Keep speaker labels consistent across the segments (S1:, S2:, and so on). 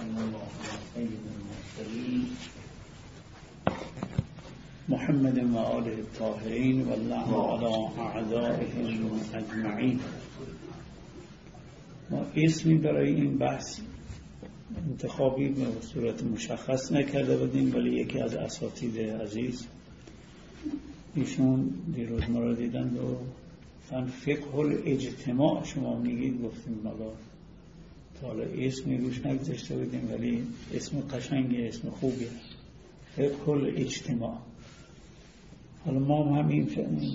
S1: وصلی الله علی سید المرسلین محمد و آله الطاهرین و اللهم علی اعدائهم اجمعین. ما اسمی برای این بحث انتخابی به صورت مشخص نکرده بودیم، ولی یکی از اساتید عزیز ایشون دیروز ما را دیدند و فقه الاجتماع شما میگید، گفتیم حالا تا حالا اسمی روش نگذاشته بودیم ولی اسم قشنگی، اسم خوبیه، فقه الاجتماع. حالا ما همین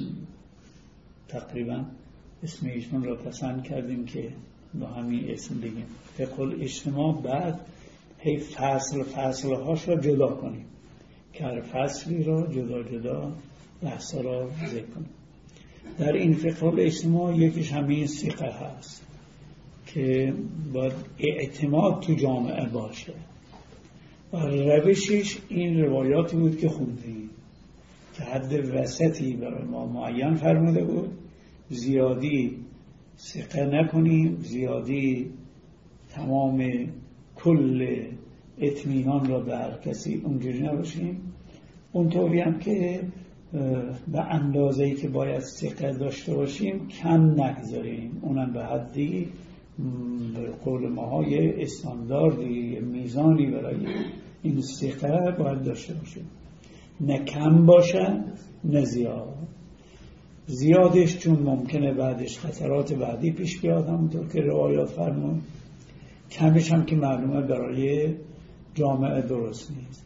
S1: تقریبا اسم ایشون را پسند کردیم که با همین اسم بگیم فقه الاجتماع، بعد هی فصل هاش را جدا کنیم که هر فصلی را جدا بحثا را ذکر کنیم. در این فقه الاجتماع یکیش همین ثقه هست که باید اعتماد تو جامعه باشه و روشش این روایاتی بود که خوندیم که حد وسطی برای ما معین فرموده بود، زیادی ثقه نکنیم، زیادی تمام کل اطمینان را به هر کسی اونجوری نباشیم، اونطوری هم که به اندازه‌ای که باید ثقه داشته باشیم کم نگذاریم، اونم به حدی به قول ماهای استانداردی میزانی برای این ثقه باید داشته باشیم، نه کم باشه نه زیاد. زیادش چون ممکنه بعدش خطرات بعدی پیش بیاد همونطور که روایات فرمون، کمش هم که معلومه برای جامعه درست نیست.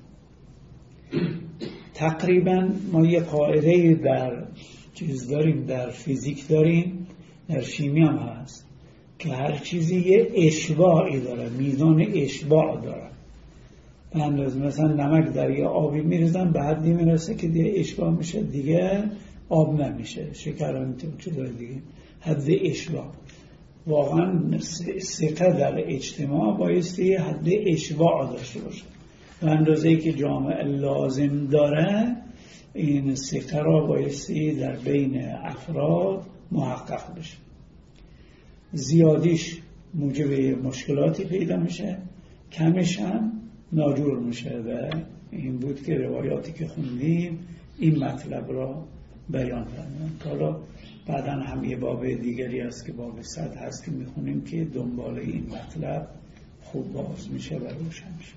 S1: تقریبا ما یه قاعده در چیز داریم، در فیزیک داریم، در شیمی هم هست که هر چیزی یه اشباعی داره، میزان اشباع داره. به اندازه مثلا نمک در یه آبی میریزن به حدی میرسه که دیگه اشباع میشه، دیگه آب نمیشه، شکر هم چیزای دیگه، حد اشباع. واقعا ثقه در اجتماع بایستی حد اشباع داشته باشه، به اندازه‌ای که جامعه لازم داره این ثقه را بایستی در بین افراد محقق بشه. زیادیش موجب مشکلاتی پیدا میشه، کمش هم ناجور میشه و این بود که روایاتی که خوندیم این مطلب را بیان کردن. حالا بعداً هم یه باب دیگری هست که باب 100 هست که میخونیم که دنبال این مطلب خوب باز میشه و روشن میشه.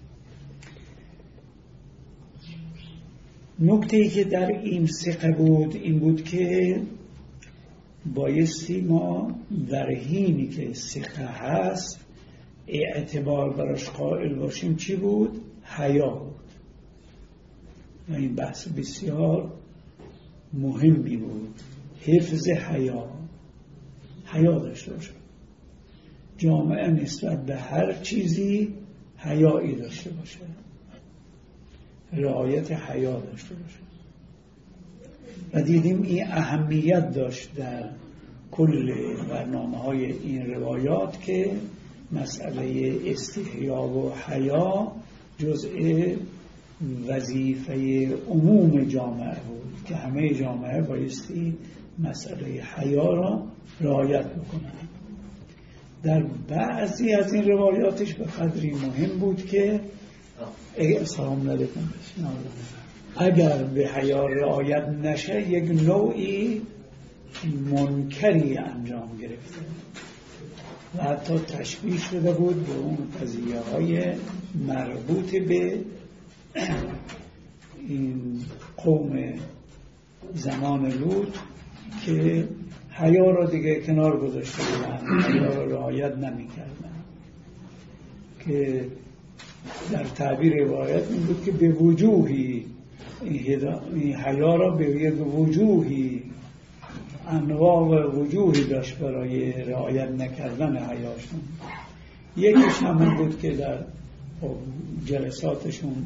S1: نکته‌ای که در این ثقه بود این بود که بایستی ما در حینی که ثقه هست اعتبار براش قائل باشیم. چی بود؟ حیا بود و این بحث بسیار مهمی بود، حفظ حیا داشته باشه. جامعه نسبت به هر چیزی حیایی داشته باشه، رعایت حیا داشته باشه و دیدیم این اهمیت داشت در کل برنامه‌های این روایات که مسئله استحیا و حیا جزء وظیفه عموم جامعه بود که همه جامعه بایستی مسئله حیا را رعایت بکنند. در بعضی از این روایاتش به قدری مهم بود که سلام علیکم، اگر به حیا رعایت نشه یک نوعی منکری انجام گرفته و حتی تشبیه شده بود به اون قضیه های مربوط به این قوم زمان لوط که حیا را دیگه کنار گذاشته بودن، حیا را رعایت نمی کردن، که در تعبیر روایت این بود که به وجوهی این حیا را به یک وجوهی، انواع و وجوهی داشت برای رعایت نکردن حیاشون. یکیش همون بود که در جلساتشون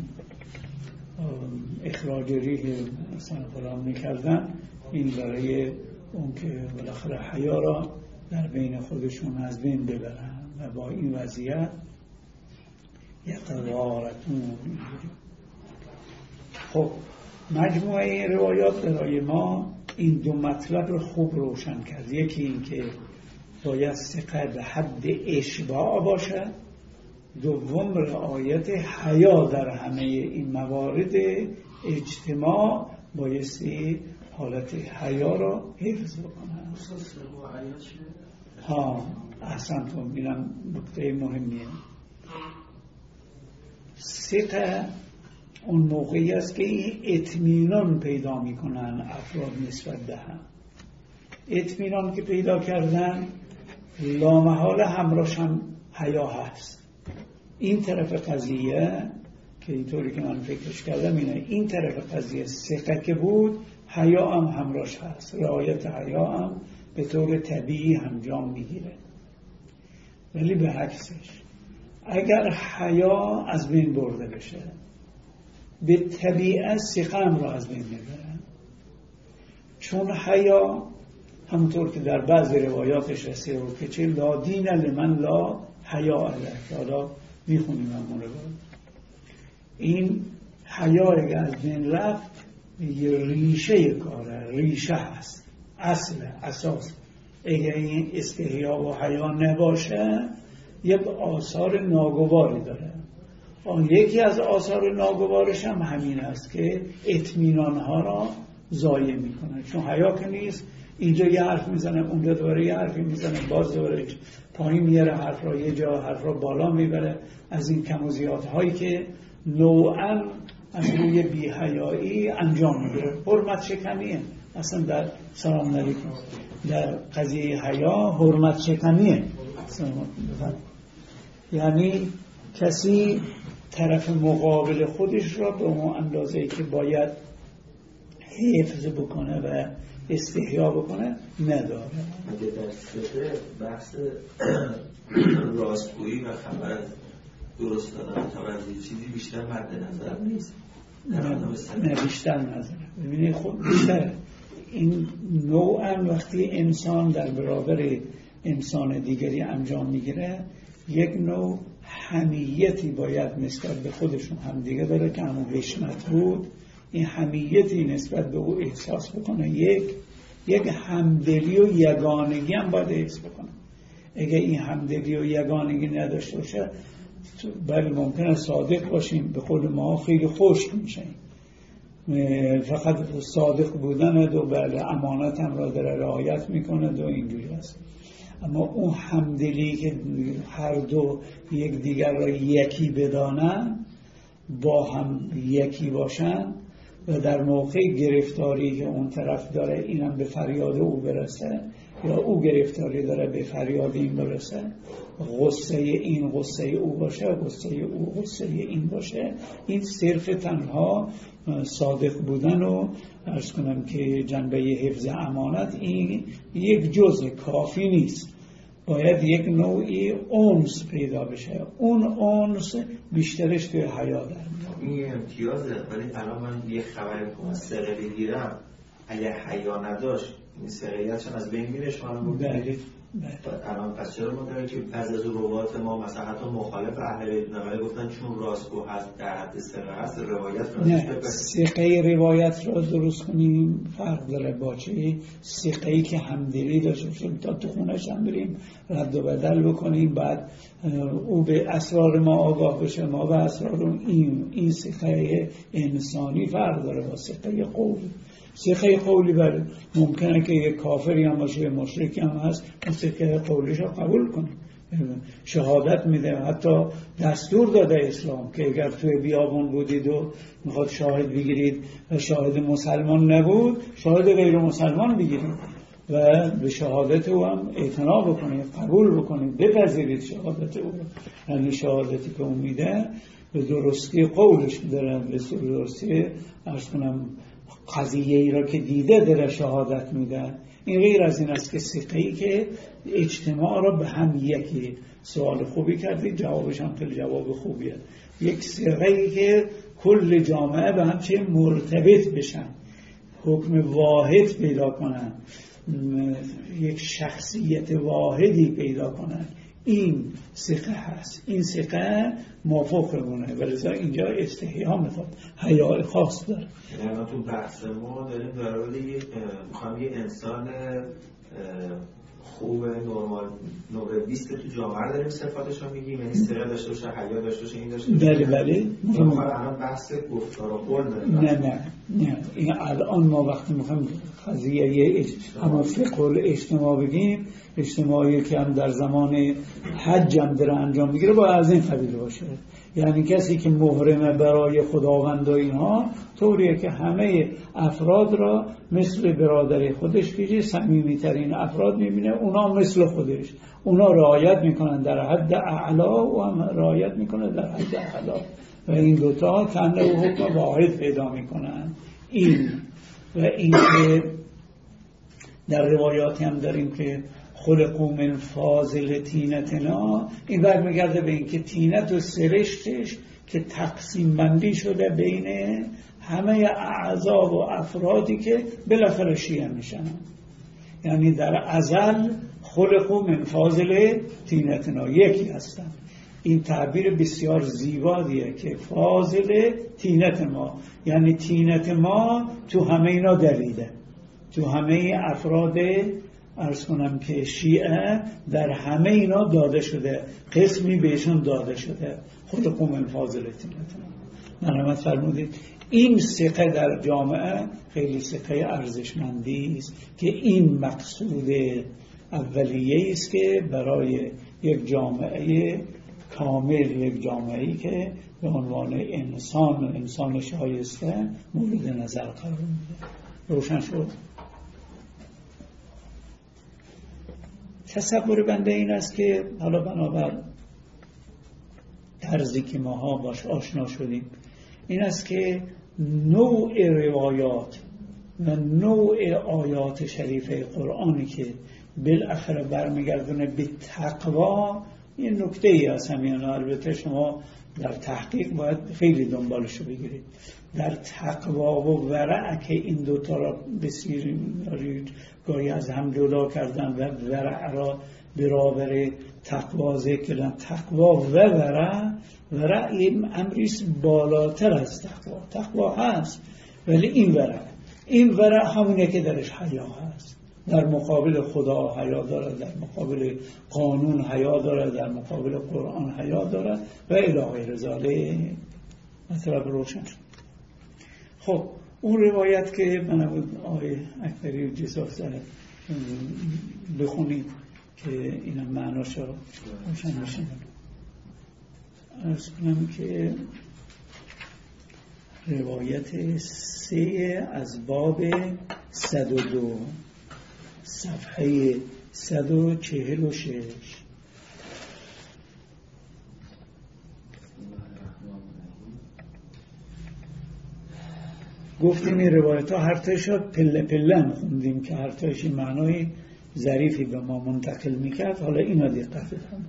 S1: اخراج ریح مثلا فلان میکردن، این برای اون که بالاخره حیا را در بین خودشون از بین ببرن و با این وضعیت یقرارتون. خب مجموعه این روایات برای ما این دو مطلب رو خوب روشن کرد. یکی این که باید ثقه به حد اشباع باشه، دوم رعایت حیا در همه این موارد اجتماع بایستی حالت حیا را حفظ بکنن. احسنتون، اینم نکته مهمیه. ثقه اون موقعی است که این اطمینان پیدا میکنن افراد نسبت به هم. اطمینان که پیدا کردن لامحاله همراهش هم حیا هست. این طرف قضیه که اینطوری که من فکرش کردم اینه، این طرف قضیه ثقه که بود، حیا هم همراهش هست. رعایت حیا هم به طور طبیعی انجام میگیره. ولی به عکسش اگر حیا از بین برده بشه، به طبیعت ثقه هم را از بین میبرن. چون حیا همونطور که در بعض روایاتش رسیده بود که چه لا دین لمن لا حیا علیه، حالا میخونیم همون رو. این حیا اگر از بین رفت یه ریشه کاره، ریشه هست، اصل، اساس. اگر این استحیا و حیا نباشه یک آثار ناگواری داره. یکی از آثار ناگوارش هم همین است که اطمینان ها را ضایع میکنه. چون حیا که نیست، اینجا یه حرف میزنه، اونجا دوباره یه حرفی میزنه، باز دوباره پایین میاره حرف را، یه جا حرف را بالا میبره. از این کم و زیادهایی که نوعاً از روی بی‌حیایی انجام میگیره. حرمت شکنیه. اصلا در سلام علیکم در قضیه حیا حرمت شکنیه. یعنی کسی طرف مقابل خودش را به اون اندازه‌ای که باید حفظ بکنه و استحیا بکنه نداره.
S2: اگه در سفر بحث راستگویی و خبر درست دادن تا از چیزی بیشتر مد نظر نیست.
S1: نه بیشتر نظر. ببینید خود بیشتر این نوعاً وقتی انسان در برابر انسان دیگری انجام میگیره، یک نوع حمیتی باید نسبت به خودشون هم دیگه داره که همون حشمت بود. این حمیتی نسبت به او احساس بکنه. یک همدلی و یگانگی هم باید احساس بکنه. اگه این همدلی و یگانگی نداشته باشه، بله ممکنه صادق باشیم، به خود ما خیلی خشک میشیم. فقط صادق بودن و بله امانت هم را داره رعایت میکنه و اینجوری است. اما اون همدلی که هر دو یک دیگر را یکی بدانن، با هم یکی باشن و در موقع گرفتاری که اون طرف داره اینم به فریاد او برسه یا او گرفتاری داره به فریاد این برسه، غصه این غصه او باشه، غصه او غصه این باشه، این صرف تنها صادق بودن و عرض کنم که جنبه حفظ امانت این یک جزء کافی نیست. باید یک نوعی انس پیدا بشه. اون انس بیشترش توی حیا در میاد.
S2: این امتیازه. ولی الان من یه خبری که از ثقه بگیرم، اگه حیا نداشت این ثقیتشون از بین میره. شما هم گفتید الان پس چرا ما داریم که بعضی از روایات ما مثلا حتی مخالف اهل بیت نقل گفتن چون راستگو هست در حد ثقه هست روایت
S1: نه، ثقه روایت را درست کنیم فرق داره با چه ثقه‌ای که همدلی داشته باشیم تا تو خونش هم بریم رد و بدل بکنیم، بعد او به اسرار ما آگاه بشه، ما به اسرار این ثقه انسانی فرق داره با ثقه قولی. ثقه قولی بله ممکنه که یک کافری هم باشه، یک مشرکی هم هست، ثقه قولیش رو قبول کنه، شهادت میده. حتی دستور داده اسلام که اگر توی بیابون بودید و میخواد شاهد بگیرید و شاهد مسلمان نبود، شاهد غیر مسلمان بگیرید و به شهادت او هم اعتنا بکنید، قبول بکنید، بپذیرید شهادت او. یعنی شهادتی که اون میده به درستی قولش داره، به درستی عرض کنم قضیه ای را که دیده داره شهادت میده. این غیر از این است که ثقه‌ای که اجتماع را به هم یکی. سوال خوبی کردید، جوابش هم خیلی جواب خوبیه. یک ثقه‌ای که کل جامعه به هم چه مرتبط بشن، حکم واحد پیدا کنن، یک شخصیت واحدی پیدا کنن، این ثقه هست. این ثقه موافقمونه، ولذا اینجا استحیا میخواد، حیا خاص داره.
S2: یعنی تو بحث ما داریم در مورد میخوام یه انسان خوب نرمال نمره 20 تو جامعه داریم صفاتش رو میگیم، یعنی استقلال داشته باشه، حیا داشته باشه، این داشته باشه.
S1: بله
S2: الان بحث گفتار و قول داریم.
S1: نه این الان ما وقتی میخوایم قضیه همون فقه الاجتماع بگیم، اجتماعی که هم در زمان حج هم داره انجام میگیره باید از این قبیل باشه. یعنی کسی که محرمه برای خداوند و اینها طوریه که همه افراد را مثل برادر خودش بگیره، صمیمی‌ترین افراد میبینه اونا مثل خودش، اونا رعایت میکنن در حد اعلا و هم رعایت میکنن در حد اعلا و این دوتا تنده و حکم واحد پیدا میکنن. این و این که در روایاتی هم داریم که خلقوا من فاضل طینتنا، این برمیگرده به این که طینت و سرشتش که تقسیم بندی شده بین همه اعضا و افرادی که بالاخره شیعه میشن. یعنی در ازل خلقوا من فاضل طینتنا یکی هستن. این تعبیر بسیار زیباییه که فاضل طینت ما، یعنی طینت ما تو همه اینا دریده، تو همه افراد عرض کنم که شیعه در همه اینا داده شده، قسمی بهشون داده شده. خلقوا من فاضل طینتنا. مرحمت فرمودید. این ثقه در جامعه خیلی ثقه ارزشمندی است که این مقصود اولیه است که برای یک جامعه کامل، یک جامعه‌ای که به عنوان انسان شایسته مورد نظر قرار میده. روشن شد؟ تصور بنده این است که حالا بنابر طرزی که ماها باش آشنا شدیم این است که نوع روایات و نوع آیات شریفه قرآنی که بالاخره برمیگردونه به تقوا، این نکته ای است. همین البته شما در تحقیق باید خیلی دنبالشو بگیرید. در تقوا و ورع که این دوتا را بسیار گاهی از هم جدا کردن و ورع را برابر تقوا ذکر کردن. تقوا و ورع این امریست بالاتر از تقوا. تقوا هست ولی این ورع همونه که درش حیا هست. در مقابل خدا حیا داره، در مقابل قانون حیا داره، در مقابل قرآن حیا داره و الی غیر ذالک. مطلب روشن شد. خب اون روایت که من بود آقای اکبری جزاف زده بخونید که اینا معناش روشن میشه. عرض کنم که روایت 3 از باب 102 صفحه 146. گفتیم این روایت ها هر تایش پله پله خوندیم که هر تایش معنای ظریفی به ما منتقل میکرد. حالا اینا دقت کنم.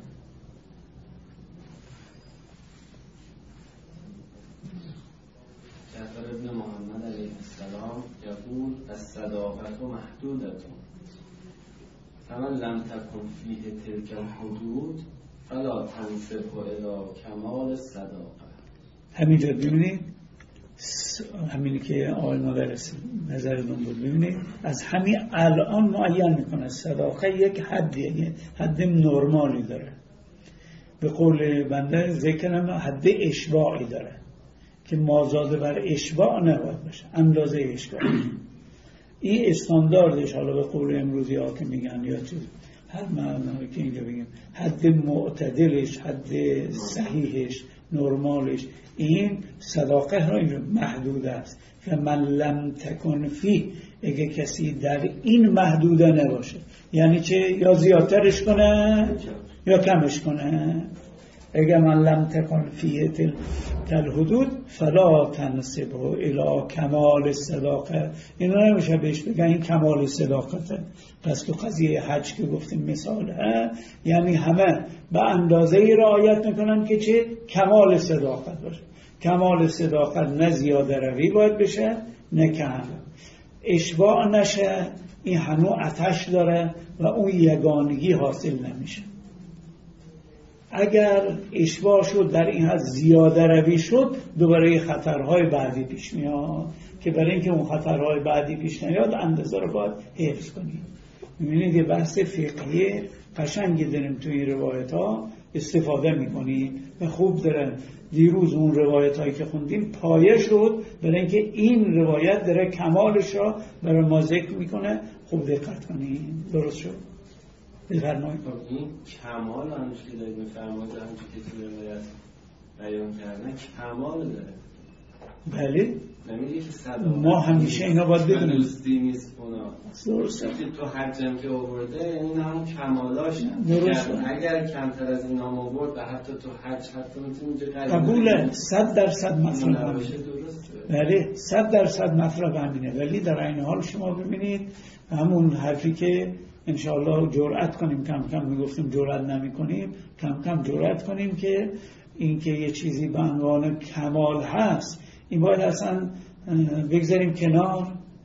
S3: جعفر ابن محمد علیه السلام یقول الصداقة محدودة فمن لم تكن فيه تلك الحدود فلا تنسبه الى کمال الصداقة.
S1: همینجا ببینید، همینی که آقای مدرس نظرتون بود، ببینید از همین الان معین میکنه صداقه یک حدیه، حد نرمالی داره. به قول بنده ذکرم حد اشباعی داره که مازاده بر اشباع نباید باشه، اندازه اشباع. این استانداردش، حالا به قول امروزی ها که میگن یا چیز، هر معنی که اینجا بگیم حد معتدلش، حد صحیحش، نرمالش، این صداقه را اینجا محدود است. فمن لم تکن فی، اگه کسی در این محدوده نباشه، یعنی چه؟ یا زیادترش کنه یا کمش کنه. اگه من لم تکن فی تلک الحدود فلا تنسبه الی کمال الصداقه. اینا نمیشه بهش بگن این کمال صداقته. پس تو قضیه حج که گفتیم مثال یعنی همه به اندازه رعایت میکنن که چه؟ کمال صداقت باشه. کمال صداقت نه زیاده روی باید بشه نه کم. اشباع نشه، این هنو آتش داره و اون یگانگی حاصل نمیشه. اگر اشباع شد در این حد زیاده روی شد، دوباره خطرهای بعدی پیش میاد که برای اینکه اون خطرهای بعدی پیش نیاد اندازه رو باید حفظ کنید. می‌بینید یه بحث فقهی قشنگی داریم توی این روایت ها استفاده می‌کنیم و خوب دارن. دیروز اون روایت هایی که خوندیم پایه شد برای اینکه این روایت داره کمالش را برای ما ذکر میکنه. خوب دقت کنیم. درست شد؟ بفرمایید.
S3: این کمال همونش که دارید میفرمایید همونجور که توی روایت بیان کردن کمال داره.
S1: بله
S3: نمیگه که صدا
S1: ما همیشه اینا باید بدونیم
S3: دوستی نیست اونا.
S1: درسته
S3: که تو حجم که آورده یعنی همون کمالاش اگر کمتر از این هم آورد و حتی تو حج حتی میتونی
S1: قبوله 100% مطلب همینه. بله 100% مطلب همینه. ولی در این حال شما ببینید همون حرفی که انشاءالله جرأت کنیم، کم کم میگفتیم جرأت نمی کنیم، کم کم جرأت کنیم که این که یه چیزی به عنوان کمال هست این باید اصلا بگذاریم کنار.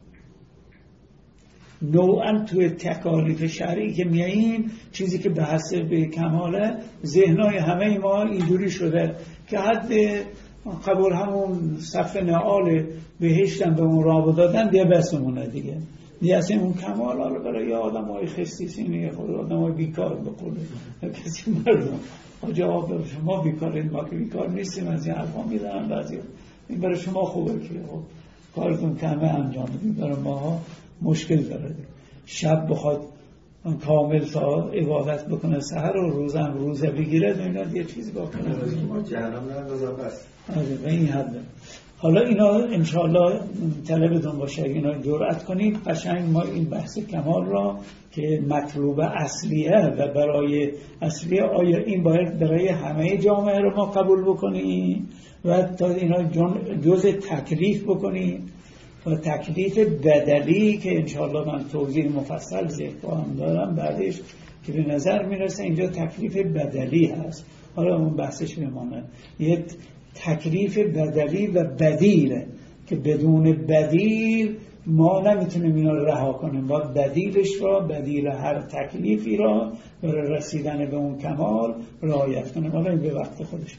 S1: نوعا توی تکالیف شرعی که میاییم چیزی که به حسب کماله ذهنای همه ما اینجوری شده که حد قبول همون صف نعال بهشتن به اون راه دادن دیگه بسمونه دیگه اصلا اون کمال حالا برای آدم های خستیسینه خود آدم های بیکار بقوله کسی مردم جواب داره شما بیکارید ما که بیکار نیستیم از این حرفا میدنن بعضی این برای شما خوبه که کارتون کمه انجام بدید برای ما مشکل داره. شب بخواد کامل تا عبادت بکنه سحر و روزم روزه بگیره اینا یه چیزی بکنه
S2: ما جهنم نندازم بس.
S1: آره به این حد. حالا اینا انشاءالله طلبتون باشه اینا جرأت کنید قشنگ ما این بحث کمال را که مطلوب اصلیه و برای اصلیه آیا این باید برای همه جامعه رو ما قبول بکنیم و تا اینا جزء تکلیف بکنیم و تکلیف بدلی که انشاءالله من توضیح مفصل ذکر خواهم دارم بعدش که به نظر میرسه اینجا تکلیف بدلی هست. حالا اون بحثش میمانه یک تکلیف بدلی و بدیله که بدون بدیل ما نمیتونیم اینا رو رها کنیم. باید بدیلش را بدیل هر تکلیفی را برای رسیدن به اون کمال رعایت کنیم. حالا این به وقت خودش.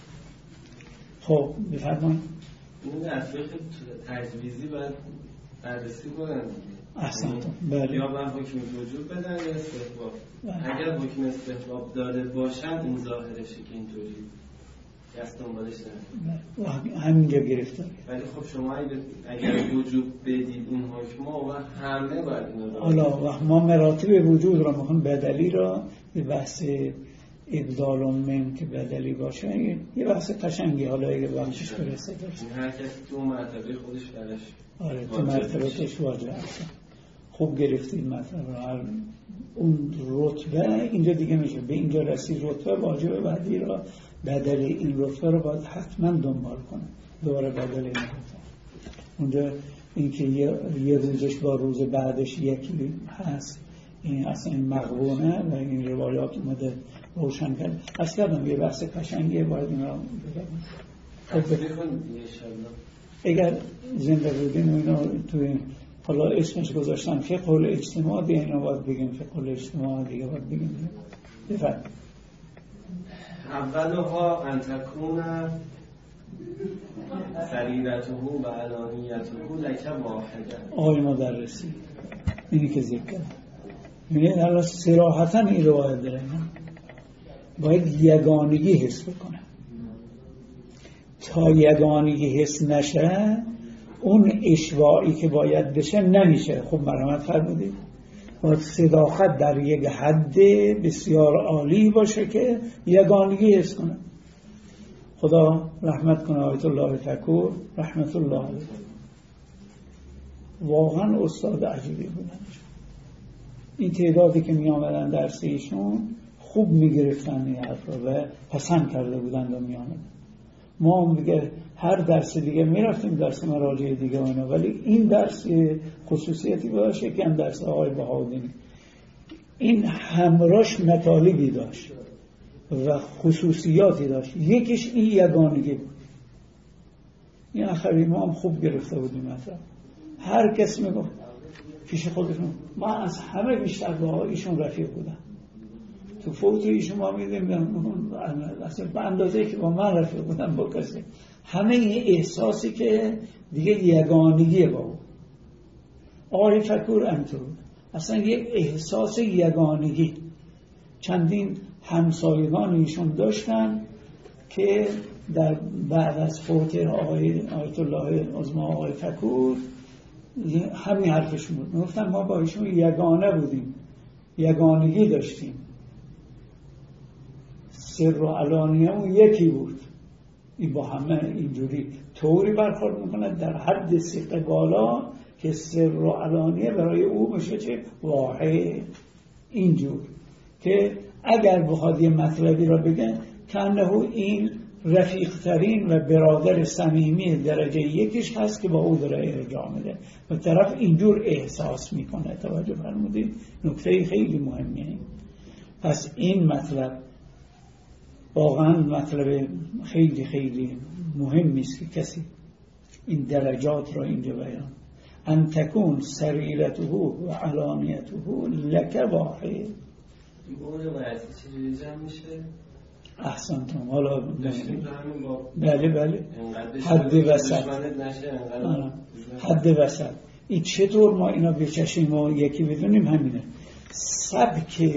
S1: خب بفرمایید.
S3: این در فقه تجویزی باید بررسی کنن.
S1: احسنتون. بله.
S3: یا من حکم وجوب بدن یا استحباب. اگر حکم استحباب داده باشن این ظاهرشه که اینطوری دست دنبالش نمید.
S1: همینجا گرفته.
S3: ولی خب شما اگر وجوب بدید این حکم و همه باید این رو
S1: حالا ما مراتب وجود را میخوام بدلی را به بحث ابدال من که بدلی باشه یه بحث قشنگی حالا اگه وقتش برسه داشت
S3: هر کسی تو مرتبه خودش برش
S1: آره تو مرتبهش واجه هست. خوب گرفتید مطلب را. اون رتبه اینجا دیگه میشه به اینجا رسید رتبه واجب بعدی را بدل این رتبه رو باید حتما دنبال کنه دوباره بدل این رتبه. اونجا اینکه یه روزش با روز بعدش یکی هست این اصلا این مقبونه و این روایات اومده روشن کرد. اصلا یه بحث قشنگیه باید این را بگم. اگر زنده بودیم اینا توی حالا اسمش گذاشتن فقه الاجتماع دیگه اینا باید بگیم فقه الاجتماع دیگه باید بگیم. بفرد
S3: اولها ان تکون سریرته و علانیته لک واحده.
S1: آقای مدرسی اینی که ذکر کرد میگه الان صراحتا این روایت داره باید یگانگی حس بکنه. تا یگانگی حس نشه اون اشواعی که باید بشه نمیشه. خب مرحمت فرمودید باید صداقت در یک حد بسیار عالی باشه که یگانگی حس کنه. خدا رحمت کنه آیت الله فکور رحمت الله علیه واقعا استاد عجیبی بودن. این تعدادی که می آمدن درس ایشون خوب می گرفتن این حرف رو و پسند کرده بودن و می آمدن. ما هم دیگه هر درس دیگه می رفتیم درس مراجع دیگه اینا ولی این درس خصوصیتی باشه که هم درس آقای بهادینی این همراش مطالبی داشت و خصوصیاتی داشت. یکیش این یگانگی بود. این آخری ما هم خوب گرفته بودیم مثلا هر کس میگفت پیش خودشون من از همه بیشتر با ایشون رفیق بودم. تو فوت ایشون ما میدیم اصلا به اندازه که با من رفیق بودم با کسی همه این احساسی که دیگه یگانگیه با او. آقای فکور انطور اصلا یک احساس یگانگی. چندین همسایگان ایشون داشتن که در بعد از فوت آیت الله عظمی آقای فکور همین حرفشون بود، گفتن ما با ایشون یگانه بودیم، یگانگی داشتیم، سر و علانیه اون یکی بود. این با همه اینجوری طوری برخورد میکنه در حد سیغه بالا که سر و علانیه برای او بشه چه واحد، اینجور که اگر بخواد یه مطلبی را بگن کنه این رفیق ترین و برادر صمیمی درجه یکیش هست که با او داره ارجاع میده و طرف اینجور احساس میکنه. توجه فرمودید؟ نکته خیلی مهمیه. پس این مطلب واقعا مطلب خیلی خیلی مهمی است که کسی این درجات را اینجا بیان. ان تکون سریرته و علانیته لک واحد.
S3: این روایتی چجوری جمع میشه؟
S1: احسنتم. حالا بله
S3: حد وسط.
S1: حد وسط. این چطور ما اینا بچشیم و یکی بدونیم؟ همینه. سبک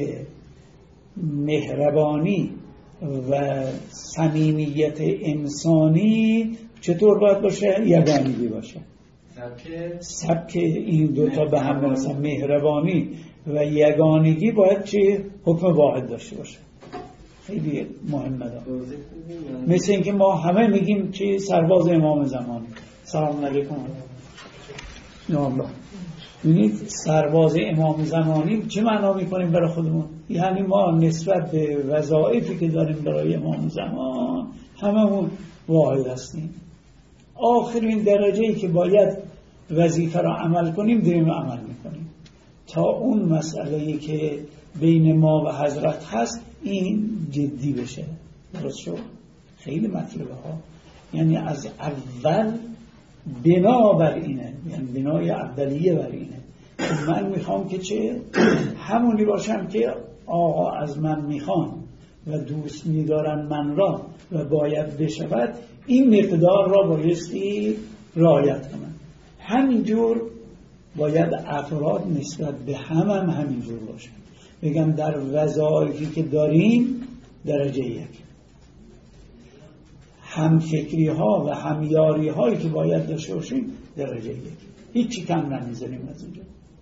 S1: مهربانی و صمیمیت انسانی چطور باید باشه؟ یگانگی باشه. سبک این دوتا به هم برسن، مهربانی و یگانگی باید چه؟ حکم واحد داشته باشه. خیلی مهمه. مثل اینکه ما همه میگیم چه؟ سرباز امام زمانی. سلام علیکم. نام ببینید سرباز امام زمانی چه معنا میکنیم برای خودمون؟ یعنی ما نسبت به وظایفی که داریم برای امام زمان هممون واحد هستیم. آخرین درجه‌ای که باید وظیفه را عمل کنیم داریم عمل میکنیم تا اون مسئله‌ای که بین ما و حضرت هست این جدی بشه. درست شد؟ خیلی مطلبه ها. یعنی از اول بنا بر اینه، یعنی بنای اولیه بر اینه من میخوام که چه؟ همونی باشم که آقا از من میخوان و دوست میدارن من را و باید بشود. این مقدار را بایستی رعایت کنن. همینجور باید افراد نسبت به هم همینجور باشن. بگم در وظایفی که داریم درجه یک، همفکری ها و همیاری هایی که باید داشته باشیم درجه یک، هیچی کم نمیذاریم از اینجا.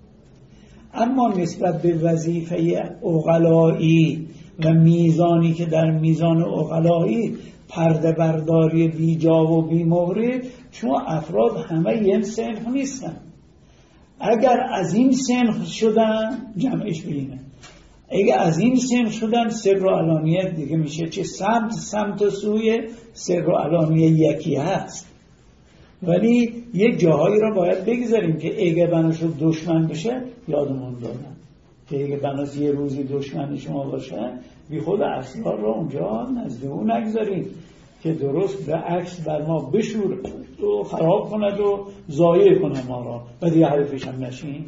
S1: اما نسبت به وظیفه عقلایی و میزانی که در میزان عقلایی پرده برداری بی جا و بی مورد، چون افراد همه یک صنف نیستن. اگر از این صنف شدن جمعش بینه، اگر از این صنف شدن سر و علانیه دیگه میشه چه؟ سمت سوی سر و علانیه یکی هست. ولی یک جاهایی را باید بگذاریم که اگه بناشو دشمن بشه یادمون دادن که اگه بناس یه روزی دشمن شما باشه بی خود اسرار را اونجا نزد او نگذاریم که درست به عکس بر ما بشور و خراب کند و ضایع کنه ما را و دیگه حرفش هم نشین.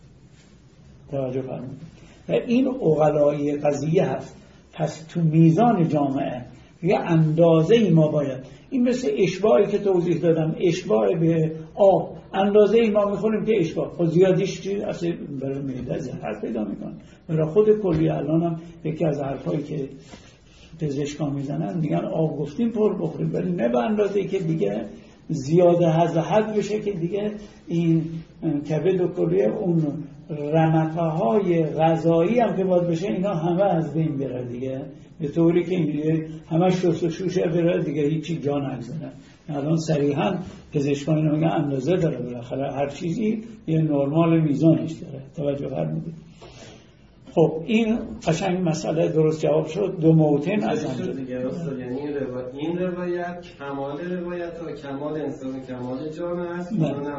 S1: توجه فرمودید؟ و این عقلایی قضیه هست. پس تو میزان جامعه یه اندازه ای ما باید، این مثل اشباعی که توضیح دادم، اشباع به آب اندازه ای ما میخوریم که اشباع خود زیادیش چیز اصلا برای معده زهر پیدا میکنه. برای خود کلی الان هم یکی از حرفایی که پزشکان میزنن میگن آب گفتیم پر بخوریم، ولی نه به اندازه ای که دیگه زیاده حد بشه که دیگه این کبد و کلیه اون رمقه های غذایی هم که باید بشه اینا همه از بین بره دیگه، به طوری که این همه شست و شوشه بره دیگه هیچی جا نگذاره. الان صریحا پزشکان اینا میگن اندازه داره، بالاخره هر چیزی یه نرمال میزانش داره. توجه فرمودید؟ خب این قشنگ مسئله درست جواب شد. دو موتن از هم
S3: دیگه اصلا، یعنی این روایت کمال روایت و کمال انسان کمال جامعه است.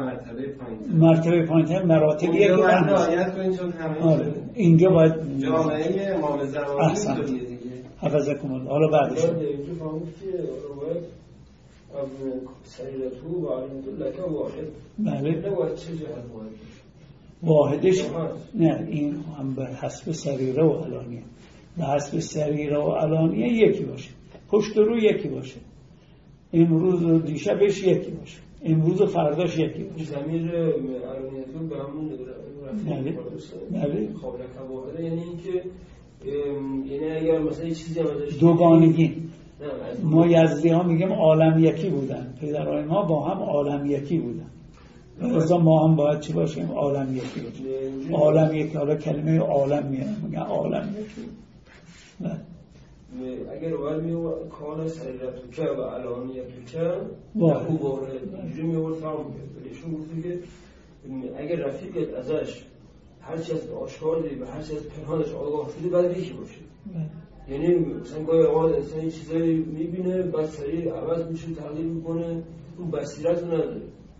S3: مرتبه پایین‌تر مراتبیه که روایت کنید چون همه
S1: اینجا باید
S3: جامعه امام زمانی دیگه.
S1: حفظکم الله. حالا بعدش
S4: اینجا فهمید که روایت از سریرته و علمت لک واحد.
S1: بله.
S4: روایت چه جهت
S1: واحدش نه، این هم به حسب سریره و علانیه، به حسب سریره و علانیه یکی باشه، پشت رو یکی باشه، امروز و دیشبش یکی باشه، امروز و فرداش یکی باشه.
S4: ضمیر علانیتون به همون
S1: بله
S4: قابل واحده، یعنی اینکه یعنی اگر مثلا یه چیزی هم ازش
S1: دوگانگی، ما یزدی ها میگیم عالم یکی بودن، پدران ما با هم عالم یکی بودن، لذا ما هم باید چی باشیم؟ عالم یکی باشیم. عالم یکی، حالا کلمه عالم میگن عالم یکی.
S4: اگر باید میگه کان سریرتو که و علانیتو که لهو وارد اینجوری میورد فهم میگه ایشون گفته که اگر رفیقت ازش هرچی از آشکار داری و هرچی از پنهانش آگاه شده باید یکی باشه. یعنی مثلا گاهی اوقات انسان این چیزایی میبینه بعد سریع عوض میشه تغییر میکنه، اون بصیرت رو نداره.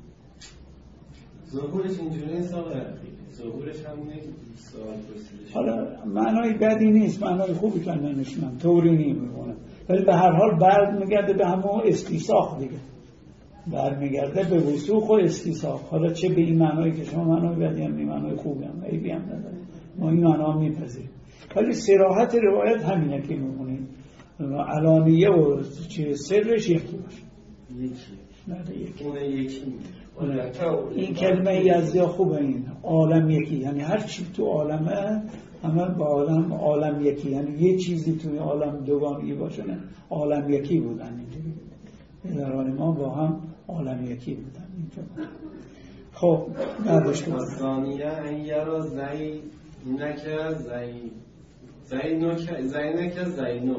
S3: ظهورش اینجوری نیست آقا ظهورش همونه که سوال پرسیدش.
S1: حالا معنای بدی نیست، معنای خوبی که من نشونم طوری نمیمونه، ولی به هر حال برمیگرده به همون استیساخ دیگه، برمیگرده به وثوق و استیساخ. حالا چه به این معنایی که شما معنای بدی هم این معنای خوبی هم عیبی هم نداره، ما این معنا هم میپذیریم، ولی صراحت روایت همینه که میمونیم علانیه و چه سرش یکی باشه.
S3: یکی
S1: این کلمه یزدیا خوبه، این عالم یکی، یعنی هر چی تو عالمه همه با آدم عالم یکی، یعنی یه چیزی توی عالم دوگانگی باشه نه عالم یکی بودن. اینجوری پدران ما با هم عالم یکی بودن. خب بعدش بود
S3: ثانیه ان یرا زینک زینک زینو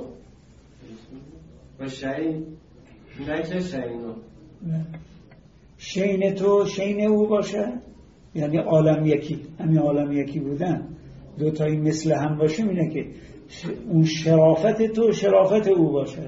S3: و شینک شینو،
S1: شین تو شین او باشه، یعنی عالم یکی، همین عالم یکی بودن دوتایی مثل هم باشه، اینه که اون شرافت تو شرافت او باشه،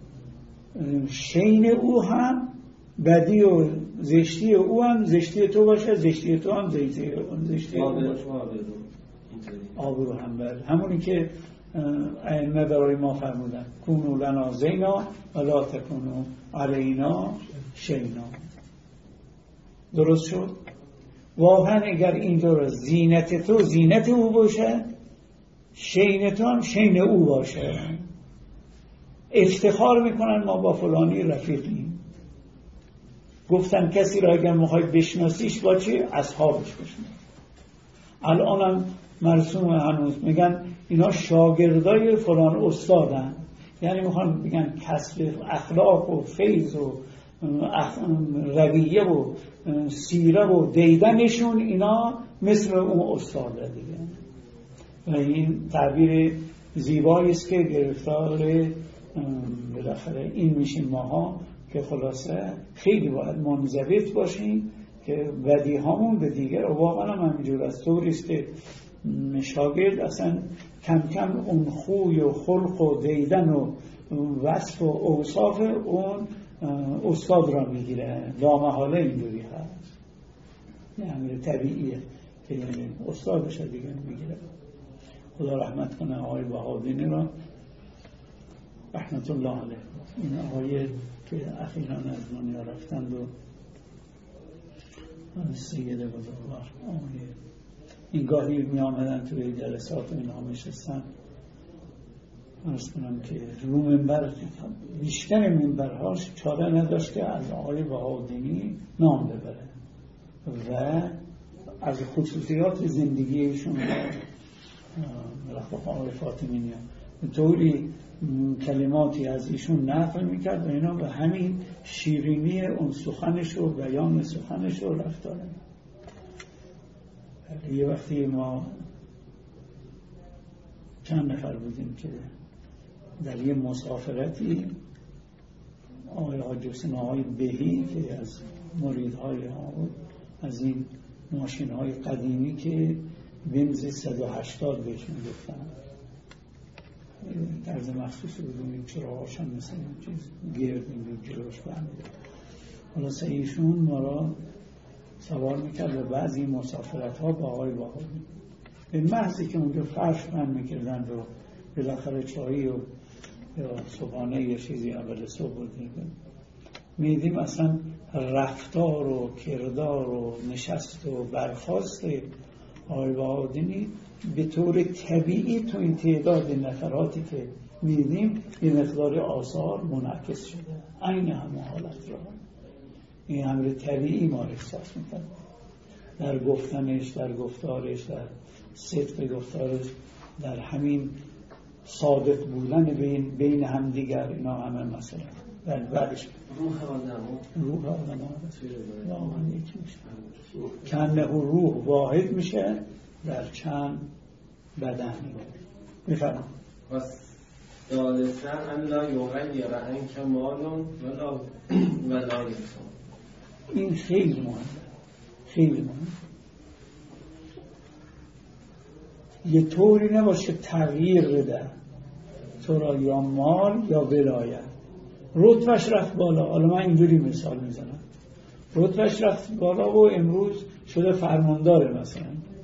S1: شین او هم بدی و زشتی او هم زشتی تو باشه، زشتی تو هم زشتی او باشه، آبرو هم بله. همونی که ائمه برای ما فرمودن کونو لنا زینا ولا تکونو علینا شینا. درست شد؟ واقعا اگر اینطور زینت تو زینت او باشه، شین تو هم شین او باشه، افتخار میکنن ما با فلانی رفیقیم. گفتن کسی را اگر میخوای بشناسیش با چی؟ اصحابش بشناس. الانم مرسوم هنوز میگن اینا شاگردای فلان استادن، یعنی میخوان بگن کسب اخلاق و فیض و رویه و سیره و دیدنشون اینا مثل اون استاده دیگه. و این تعبیر زیبایی است که گرفتار بالاخره این میشیم ماها که خلاصه خیلی باید منضبط باشیم که بدی هامون به دیگر واقعا هم همینجور است. طوریست که شاگرد اصلا کم کم اون خوی و خلق و دیدن و وصف و اوصاف اون استاد را میگیره، لامحاله اینجوری هست، یعنی طبیعیه که یعنی استادش دیگه میگیره. خدا رحمت کنه آقای بهادینی را رحمت الله علیه. این آقای که اخیراً از دنیا رفتند و سید بزرگوار آقای این گاهی می آمدن توی جلسات و اینها میشستن، عرض کنم که رو منبر بیشتر منبرهاش چاره نداشت که از آقای بهادینی نام ببره و از خصوصیات زندگیشون رفت آقای فاطمی طوری کلماتی از ایشون نقل میکرد و اینا به همین شیرینی اون سخنش و بیان سخنش رو رفتاره. یه وقتی ما چند نفر بودیم که در یه مسافرتی آقای حاج حسین آقای بهی که از مریدهای ها بود، از این ماشین های قدیمی که بنز 180 بهشون گفتن، طرز مخصوصی بودیم چرا هاشم مثل این چیز گرد این جلوش برمیده. خلاصه ایشون ما را سوار میکرد و بعضی مسافرت ها با آقای بهادینی به محضی که اونجا فرش بند میکردن و بالاخره چایی و یا صبحانه یا چیزی اول صبح بودیم میدیم اصلا رفتار و کردار و نشست و برخاست آقای بهادینی به طور طبیعی تو این تعداد نفراتی که میدیم یه مقدار آثار منعکس شده، عین همه حالت را. این امر طبیعی ما رو احساس میکنه در گفتنش، در گفتارش، در صدق گفتارش، در همین صادق بودن بین هم دیگر، اینا همه مسئله. بعدش روح آدم واقعا یکی میشه، کنه روح واحد میشه در چند بدن. میفرم
S3: ثالثا ان لا یغیر عنک مال ولا یتیم.
S1: این خیلی مهمه، خیلی مهمه. یه طوری نباشه تغییر بده تو را یا مال یا ولایت. رتبهش رفت بالا، حالا من اینجوری مثال میزنم، رتبهش رفت بالا و امروز شده فرمانداره، مثلا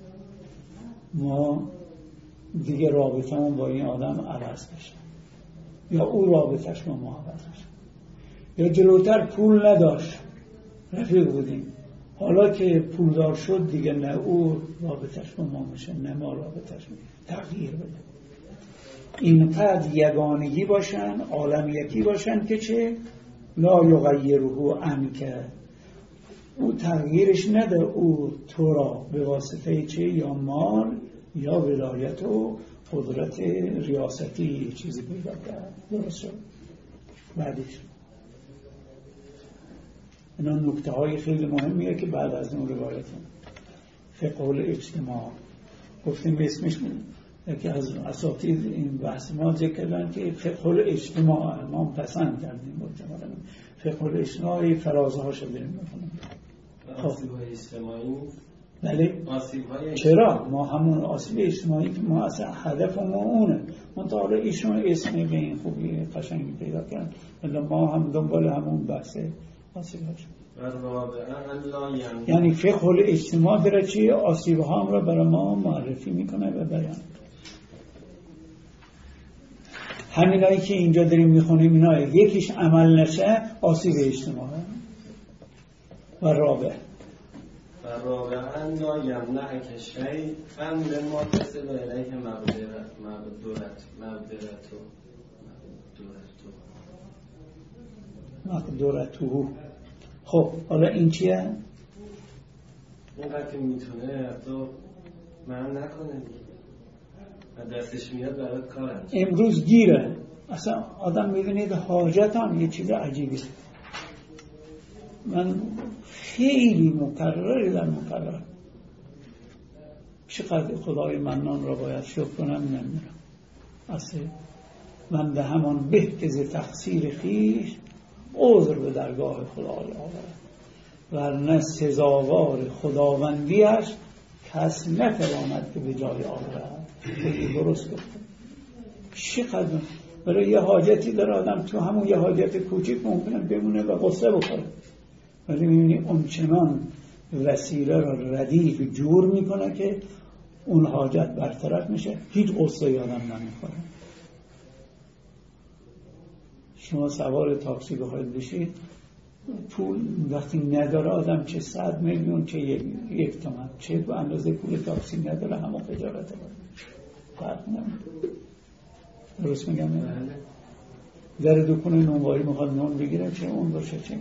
S1: ما دیگه رابطمون با این آدم عوض بشه یا او رابطش با ما عوض بشه، یا جلوتر پول نداشت رفیق بودیم، حالا که پولدار شد دیگه نه او رابطش با ما میشه نه ما رابطش میشه، تغییر بده. اینقدر یگانگی باشن، عالم یکی باشن که چه؟ لا یغیره عنک، او تغییرش نده او تو را به واسطه چه؟ یا مال یا ولایت و قدرت ریاستی چیزی پیدا کرد. درست شد. بعدش اینا نکته های خیلی مهمیه که بعد از اون روایتون فقه الاجتماع گفتیم به اسمش یکی از اساتید این بحث ما ذکر کردن که فقه الاجتماع ما پسند کردیم با جماعت فقه الاجتماعی فرازه هاشو بریم میکنیم.
S3: آسیب‌های اجتماعی
S1: بله چرا؟ ما همون آسیب اجتماعی که ما اصلا هدف ما اونه، منطقه حالا ایشون اسمی به این خوبی قشنگی پیدا کردن، ولی ما هم دنبال همون بحث آسیب هاشو. یعنی فقه الاجتماع برای چی؟ آسیب ها هم را برای ما معرفی میکنه و بیان. همینایی که اینجا داریم میخونیم اینا یکیش عمل نشه آسیب اجتماع. و رابعا
S3: لا یمنعک شیء فما تصل الیه
S1: مقدرته. خب حالا این چیه؟
S3: اینقدر که میتونه تو من نکنه دستش میاد برای کار.
S1: امروز گیره اصلا آدم میبینید حاجت هم یه چیز عجیبی. من خیلی مکرر در مکرر چقدر خدای منان را باید شکر کنم نمیدونم. اصلا من به همان به که ز تقصیر خویش عذر به درگاه خدای آورد ورنه سزاوار خداوندیش کس نتواند که به جای آورد. خیلی درست گفتم. چقدر برای یه حاجتی داره آدم تو همون یه حاجت کوچیک ممکنه بمونه و غصه بخوره، ولی میبینی اونچنان وسیله را ردیف جور میکنه که اون حاجت برطرف میشه، هیچ غصه آدم نمیخوره. شما سوار تاکسی بخواید بشید، پول وقتی نداره آدم چه 100 میلیون چه 1 تومن چه به اندازه پول تاکسی نداره همون خجالت فرق نمیکنه. درست میگم؟ در دکون نونواری میخواد نون بگیره چه اون باشه چه.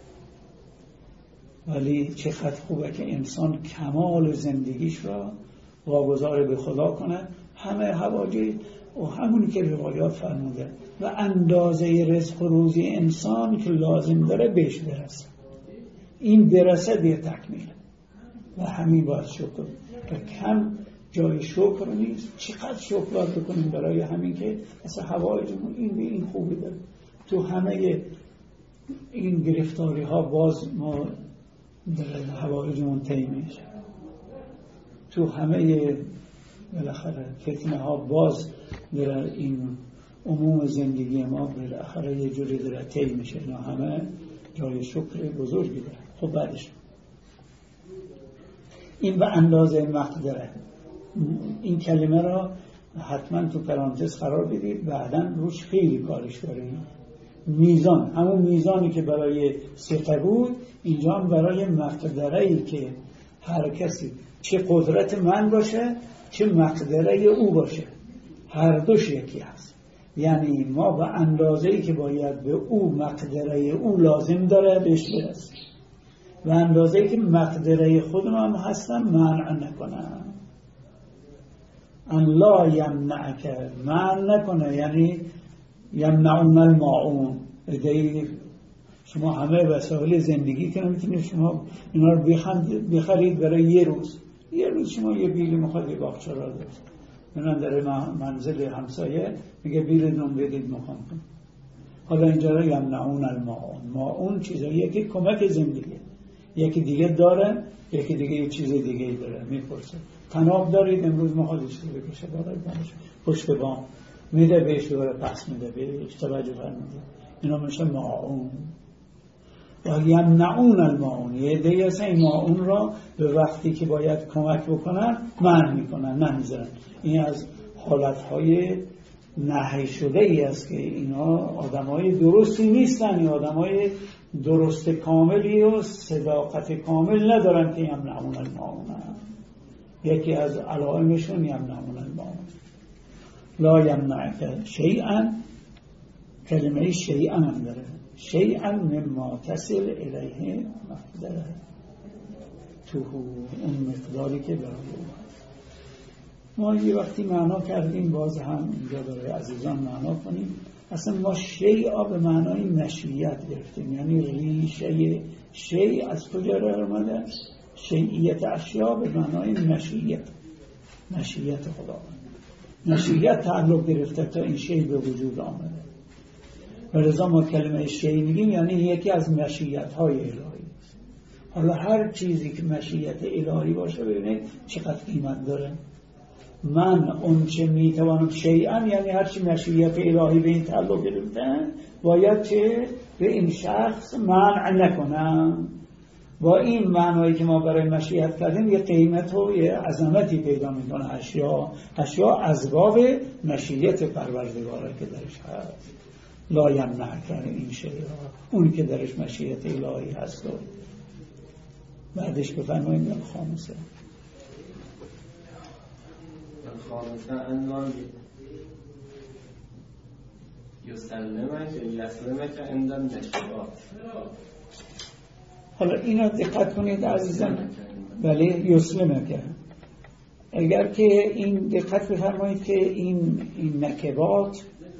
S1: ولی چقدر خوبه که انسان کمال زندگیش را واگذار به خدا کنه، همه حواجی و همونی که روایات فرموده و اندازه رزق و روزی انسان که لازم داره بهش برسه. این برسه دیگه تکمیل و همین باید شکر که کم جای شکر نیست. چقدر شکر بکنیم برای همین که اصلا حوایجمون این به این خوبی داره. تو همه این گرفتاری ها باز ما حوایجمون طی میشه، تو همه بالاخره فتنه ها باز در این عموم زندگی ما بالاخره یه جوری داره طی میشه. اینا همه جای شکر بزرگی داره. خب بعدش این به اندازه مقدره، این کلمه را حتما تو پرانتز قرار بدید، بعداً روش خیلی کارش داریم. میزان، همون میزانی که برای ثقه بود اینجا هم برای مقدره‌ای که هر کسی چه قدرت من باشه چه مقدره او باشه هر دوش یکی هست. یعنی ما به اندازه‌ای که باید به او مقدره او لازم داره بهش برسیم. و اندازه‌ای که مقدره خودم هم هستم منع نکنم. ان لا یمنعک، منع نکنه، یعنی یمنعون الماعون. شما همه وسایل زندگی که نمیتونید شما اینا رو بخرید برای یه روز شما یه بیلی میخواد یه باغچه را داشت، من در منزل همسایه میگه بیلتون بدید میخوام. حالا اینجا رو یمنعون الماعون، ماعون چیزاییه که کمک زندگی، یکی دیگه داره، یکی دیگه یه چیز دیگه داره. میپرسه تناب دارید امروز میخواد یه چیزی بکشه برای پشت بام میده بهش، دوباره پس میده بهش، توجه فرمودید. اینا میشه ماعون. و یمنعون الماعون، یه دیگه اصلا این ماعون را به وقتی که باید کمک بکنن منع میکنن، نمیذارن. این از حالتهای نهی شده ای است که اینا آدمای درستی نیستن، یا آدمای درست کاملی و صداقت کامل ندارن که یمنعون الماعون. یکی از علائمشون یمنعون الماعون. لا یمنعک شیئا، کلمه شیئا هم داره، شیئا مما تصل الیه مقدره تو اون مقداری که برای ما یه وقتی معنا کردیم، باز هم اینجا برای عزیزان معنا کنیم. اصلا ما شیئا به معنای مشیت گرفتیم، یعنی ریشه شیء از کجا آمده؟ شیئیت اشیا به معنای مشیت خدا، مشیت تعلق گرفته تا این شیء به وجود آمده. ولذا ما کلمه شیء میگیم یعنی یکی از مشیت های الهی. حالا هر چیزی که مشیت الهی باشه ببینید چقدر قیمت داره. من اون چه میتوانم شیئا، یعنی هر چی مشیت الهی به این تعلق گرفته باید چه به این شخص منع نکنم. با این معنایی که ما برای مشیت کردیم یه قیمت و یه عظمتی پیدا میکنه. اشیا اسباب مشیت پروردگاره که درش هست. لا یمنعک این شیء، اون که درش مشیت الهی هست. بعدش بفرمایید خامسه
S3: انوان یسلمک اندن نشبات.
S1: حالا اینا دقت کنید عزیزان، بله یسلمک، اگر که این دقت بفرمایید که این نکبات،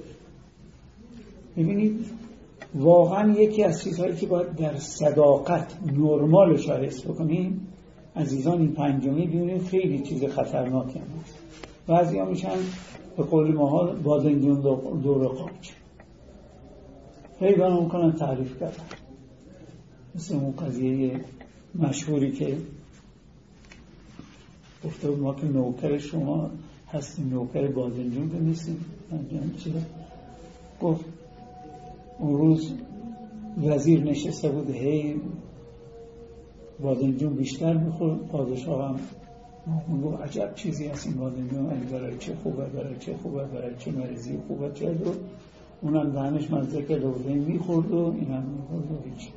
S1: ببینید واقعا یکی از چیزهایی که باید در صداقت نرمالش حس بکنیم عزیزان، این پنجمی ببینید خیلی چیز خطرناکی هست. بعضی ها میشن به قول ما بادنجون دور قاچ، حیوان میکنن تعریف کردن، مثل اون قضیه مشهوری که گفته ما که نوکر شما هستیم، نوکر بادنجون که نیستیم. گفت اون روز وزیر نشسته بود، هی بادنجون بیشتر میخورد، پادشاه هم میگو عجب چیزی هست این بادنجون، برای چه خوبه، برای چه خوبه، برای چه مریضی خوبه، چه دو. اونم دهنش مزده که لوزه میخورد و اینم میخورد و هیچ.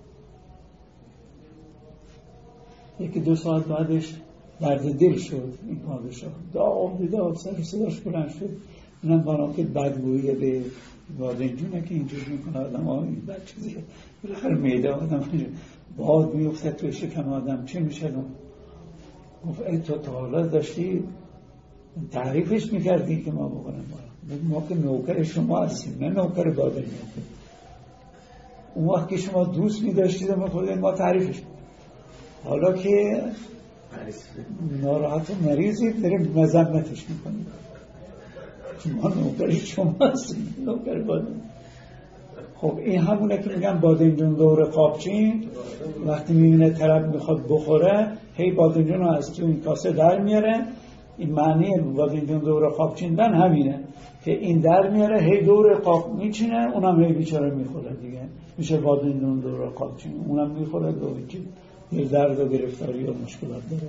S1: یکی 2 ساعت بعدش درد دل شد این پادشاه، داغ سر صداش بلند شد. اینم بنا که بدگویی به بادنجونه که اینجور میکنه آدم این بد چیزیه، بالاخره میده آدم باد میفته توی شکم آدم، چه میشه دون؟ گفت ای تو تا حالا داشتی تعریفش میکردی که ما بکنم، ما که نوکر شما هستیم نه نوکر بادنجون. اون وقت که شما دوست میداشتید ما تعریفش میکنم، حالا که ناراحت و مریضید داریم مذمتش میکنیم. ما نوکر شما هستیم، نوکر بادنجون. خب این همونه که میگن بادنجون دور قابچین، وقتی میبینه طرف میخواد بخوره هی بادنجون رو از تو این کاسه در میاره. این معنی بادنجون دور قابچین دن همینه که این در میاره هی دور قاب میچینه، اونم هی بیچاره میخوره دیگه، میشه بادنجون دور قابچین، اونم میخوره یه درد و گرفتاری و مشکلات داره.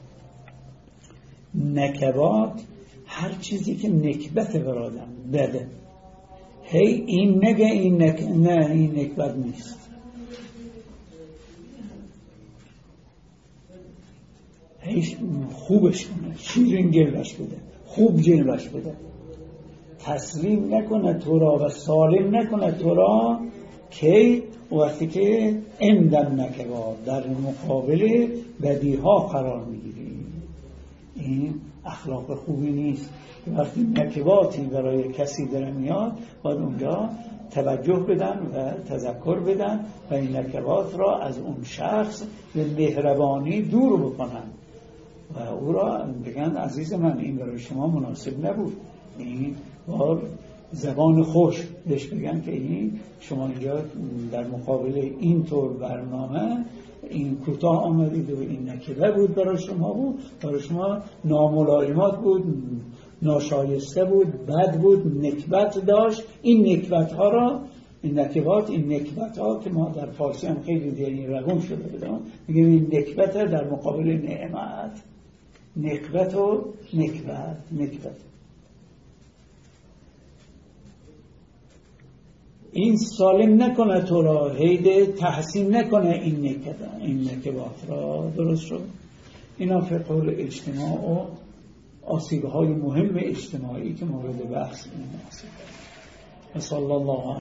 S1: نکبات هر چیزی که نکبت برادم بده، هی این نگه این نه این نکبت نیست، هی خوبش کنه، شیرین جلوش بده، خوب جلوش بده، تسلیم نکنه تو را و سالم نکنه تو را که وقتی که عندن نکبات در مقابل بدیها قرار میگیری. این اخلاق خوبی نیست. وقتی نکباتی برای کسی داره میاد باید اونجا توجه بدن و تذکر بدن و این نکبات را از اون شخص به مهربانی دور بکنن و او را بگن عزیز من این برای شما مناسب نبود، این بار زبان خوش بهش بگن که این شما اینجا در مقابل این طور برنامه این کوتاه آمدید و این نکبه بود برای شما ناملایمات بود، ناشایسته بود، بد بود، نکبت داشت. این نکبت ها را این نکبت ها که ما در فارسی هم خیلی دیگه رقم شده بدم میگیم این نکبت در مقابل نعمت، نکبت و نکبت این سالم نکنه تو را، هیده تحسین نکنه این نکبات را. درست شد؟ اینا فقه الاجتماع و آسیب‌های مهم اجتماعی که مورد بحث این است. صلی الله